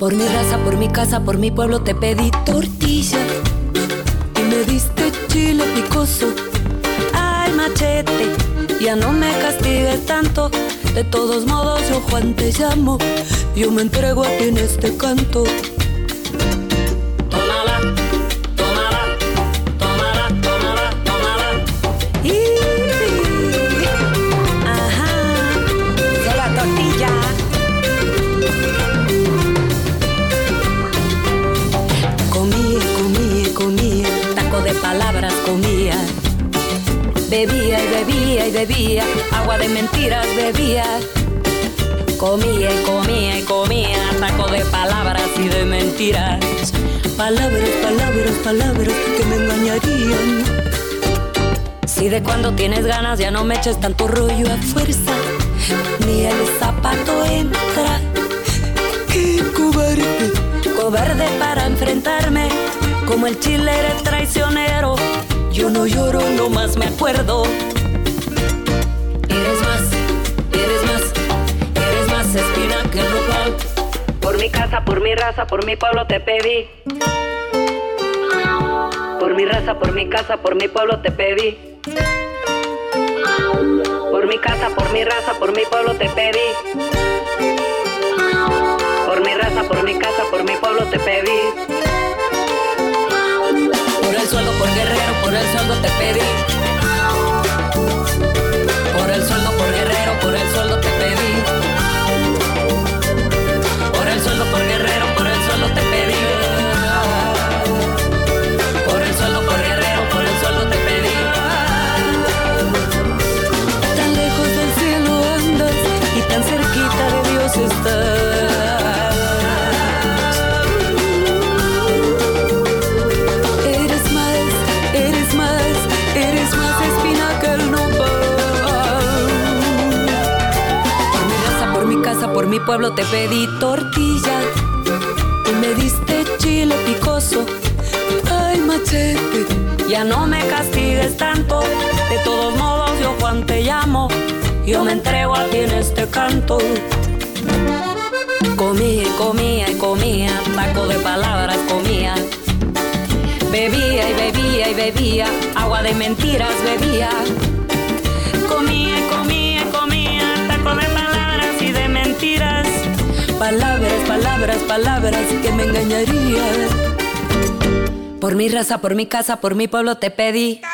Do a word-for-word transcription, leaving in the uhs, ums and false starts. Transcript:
Por mi raza, por mi casa, por mi pueblo te pedí tortilla y me diste chile picoso. Ay, machete, ya no me castigues tanto. De todos modos yo Juan te llamo, yo me entrego a ti en este canto. Tómala, tómala, tómala, tómala, tómala. Y, ajá, de la tortilla. Comía, comía, comía, taco de palabras comía. Bebía y bebía y bebía, agua de mentiras bebía. Comía y comía y comía, taco de palabras y de mentiras. Palabras, palabras, palabras que me engañarían. Si de cuando tienes ganas ya no me eches tanto rollo a fuerza, ni el zapato entra. ¡Qué cobarde! Cobarde para enfrentarme, como el chile eres traicionero. Yo no lloro, nomás me acuerdo. Eres más, eres más, eres más espina que el nopal. Por mi casa, por mi raza, por mi pueblo te pedí. Por mi raza, por mi casa, por mi pueblo te pedí. Por mi casa, por mi raza, por mi pueblo te pedí. Por mi raza, por mi casa, por mi pueblo te pedí. Por el sueldo, por guerrero, por el sueldo te pedí. Por el sueldo, por guerrero, por el sueldo te pedí. Por el sueldo, por guerrero, por el sueldo te pedí. Por el sueldo, por guerrero, por el sueldo te pedí. Tan lejos del cielo andas y tan cerquita de Dios estás. Por mi pueblo te pedí tortilla y me diste chile picoso. Ay, machete, ya no me castigues tanto. De todos modos yo Juan te llamo, yo me entrego a ti en este canto. Comía y comía y comía, taco de palabras comía. Bebía y bebía y bebía, agua de mentiras bebía. Comía y comía y comía, taco de palabras y de mentiras. Palabras, palabras, palabras que me engañarían. Por mi raza, por mi casa, por mi pueblo te pedí.